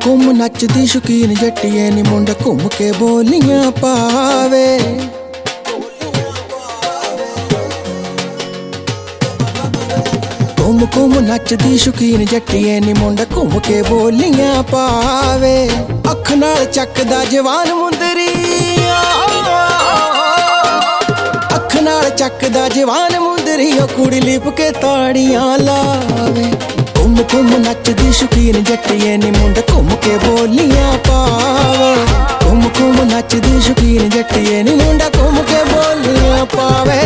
ਘੁੰਮ ਨੱਚਦੀ ਸ਼ੌਕੀਨ ਜੱਟੀਏ ਨੀ ਮੁੰਡਾ ਘੁੰਮ ਕੇ ਬੋਲੀਆਂ ਪਾਵੇ। ਘੁੰਮ ਨੱਚਦੀ ਸ਼ੌਕੀਨ ਜੱਟੀਏ ਨੀ ਮੁੰਡਾ ਘੁੰਮ ਕੇ ਬੋਲੀਆਂ ਪਾਵੇ। ਅੱਖ ਨਾਲ ਚੱਕਦਾ ਜਵਾਨ ਮੁੰਦਰੀ, ਅੱਖ ਨਾਲ ਚੱਕਦਾ ਜਵਾਨ ਮੁੰਦਰੀ, ਉਹ ਕੁੜੀ ਲਿਪ ਕੇ ਤਾੜੀਆਂ ਲਾਵੇ। ਘੁੰਮ ਨੱਚਦੀ ਸ਼ੌਕੀਨ ਜੱਟੀਏ ਨੀ ਮੁੰਡਾ ਘੁੰਮ ਕੇ ਬੋਲੀਆਂ ਪਾਵੇ। ਘੁੰਮ ਨੱਚਦੀ ਸ਼ੌਕੀਨ ਜੱਟੀਏ ਨੀ ਮੁੰਡਾ ਘੁੰਮ ਕੇ ਬੋਲੀਆਂ ਪਾਵੇ।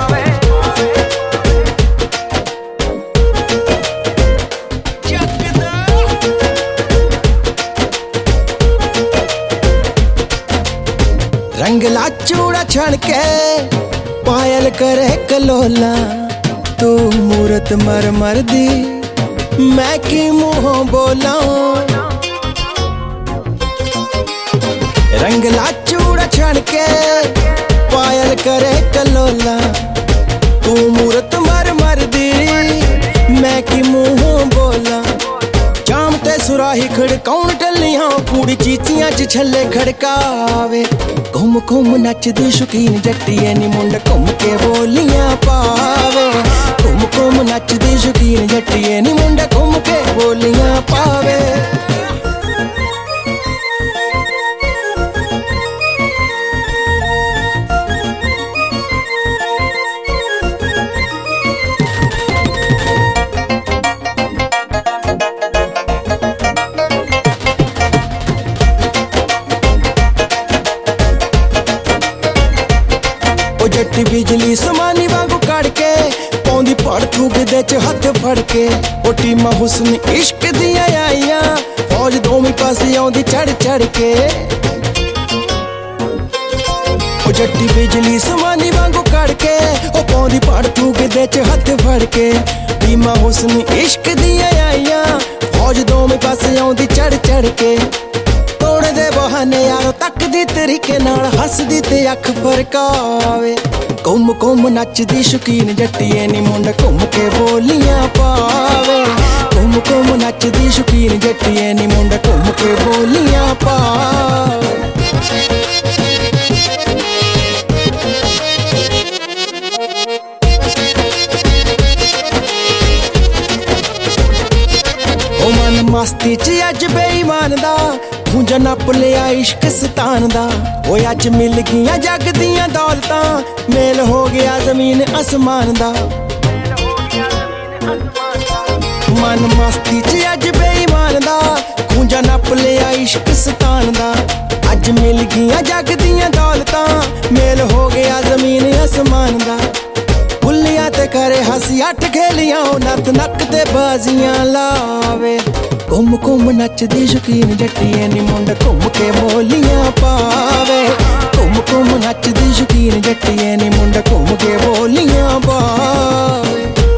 रंगला चूड़ा छण के पायल करे कलोला, तू मूरत मर मर दी मैं की मुँहों बोला। रंगला चूड़ा छण के पायल करे कलोला, तू मूरत मर मर दी मैं की मुँहों बोला। जाम ते सुराही खड़काउन टलियां कुड़ी चीचियां च छल्ले खड़कावे। घुम नचदी शौकीन जट्टीए नी मुंडा घुम के बोलियां पावे। घुम नचदी शौकीन जट्टीए नी मुंडा घुम के बोलियां पावे। जट्टी बिजली समानी वांगू कड़ के पौंदी पड़ थूकदे च हथ फड़ के। ओ टीमा हुस्न इश्क दियां आईयां फौज दोवें पासे आउंदी चढ़ चढ़ के। ओ जट्टी बिजली समानी वांगू कड़ के ओ पौंदी पड़ थूकदे च हथ फड़ के। टीमा हुस्न इश्क दियां आईयां फौज दोवें पासे आउंदी चढ़ चढ़ के। तोड़ दे बहाने यारो तकदी तरीके नाल हसदी ते अख फरकावे। घुम नचदी शौकीन जट्टीए नी मुंडा घुम के बोलियां पावे। घुम नचदी शौकीन जट्टीए नी मुंडा घुम के बोलियां पावे। ओ मन मस्ती च अज बेईमान दा खूंजा नप लिया इश्क सतान दा। ओ अज मिल गईयां जग दियां दौलतां मेल हो गया जमीन आसमान दा। मन मस्ती च अज बेईमान दा खूंजा नप लिया इश्क सतान दा। अज मिल गईयां जग दियां दौलतां मेल हो गया जमीन आसमान दा। बुल्लियां ते करे हसी अठ खेलियां नत नक ते बाजियां लावे। घुम नचदी शौकीन जट्टीए नी मुंडा घुम के बोलियां पावे। घुम नचदी शौकीन जट्टीए नी मुंडा घुम के बोलियां पावे।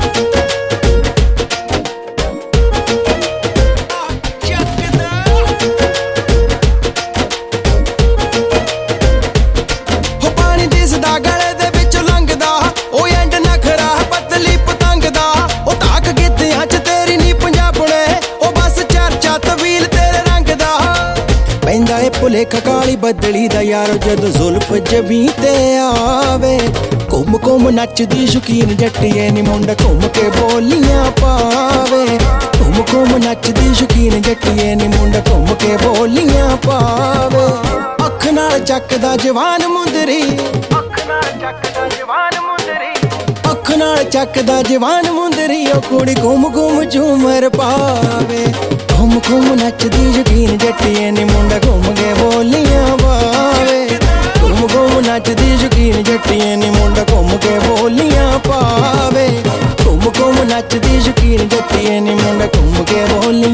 हो पानी दिसदा गले दे विच लंघदा ओ एंड नखरा पतली पतंग दा। ओ ताक गिद्धियां च तेरी नी पंजाबणे तवील तेरे रंग दा। पैंदा ए भुलेखा काली बदली दा यारो जदों जुल्फ जबी ते आवे। घुम नचदी शौकीन जट्टीए नी मुंडा घुम के बोलियां पावे। घुम नचदी शौकीन जट्टीए नी मुंडा घुम के बोलियां पावे। अख नाल चकदा जवान मुंदरी, अख नाल चकदा जवान मुंदरी, अख नाल चकदा जवान मुंदरी, ओ कुड़ी घुम झूमर पावे। घुम नचदी शौकीन जट्टीए नी मुंडा घुम के बोलियां पावे। घुम नचदी शौकीन जट्टीए नी मुंडा घुम के बोलियां पावे। घुम नचदी शौकीन जट्टीए नी मुंडा घुम के बोलियां